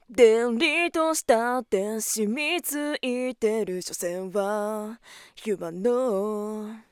電離としたって染みついてる所詮はヒューマンの